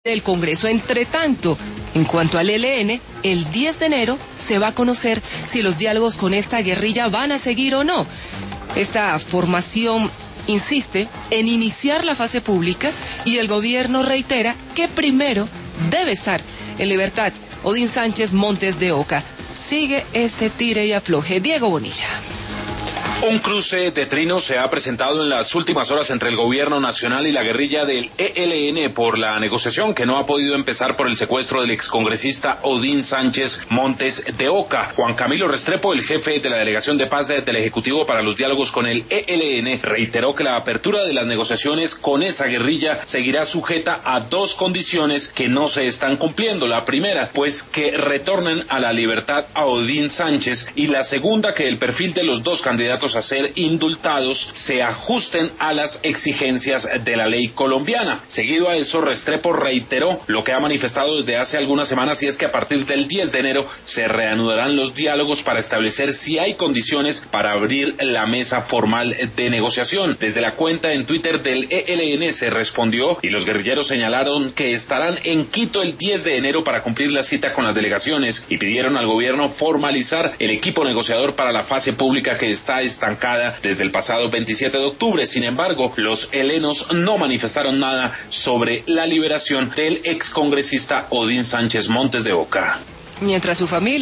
del Congreso. Entre tanto, en cuanto al ELN, el 10 de enero se va a conocer si los diálogos con esta guerrilla van a seguir o no. Esta formación insiste en iniciar la fase pública y el gobierno reitera que primero debe estar en libertad Odín Sánchez Montes de Oca. Sigue este tire y afloje. Diego Bonilla. Un cruce de trinos se ha presentado en las últimas horas entre el gobierno nacional y la guerrilla del ELN por la negociación que no ha podido empezar por el secuestro del excongresista Odín Sánchez Montes de Oca. Juan Camilo Restrepo, el jefe de la Delegación de Paz del Ejecutivo para los diálogos con el ELN, reiteró que la apertura de las negociaciones con esa guerrilla seguirá sujeta a dos condiciones que no se están cumpliendo. La primera, pues que retornen a la libertad a Odín Sánchez, y la segunda, que el perfil de los dos candidatos a ser indultados se ajusten a las exigencias de la ley colombiana. Seguido a eso, Restrepo reiteró lo que ha manifestado desde hace algunas semanas, y es que a partir del 10 de enero se reanudarán los diálogos para establecer si hay condiciones para abrir la mesa formal de negociación. Desde la cuenta en Twitter del ELN se respondió, y los guerrilleros señalaron que estarán en Quito el 10 de enero para cumplir la cita con las delegaciones, y pidieron al gobierno formalizar el equipo negociador para la fase pública que está estancada desde el pasado 27 de octubre. Sin embargo, los helenos no manifestaron nada sobre la liberación del excongresista Odín Sánchez Montes de Oca. Mientras su familia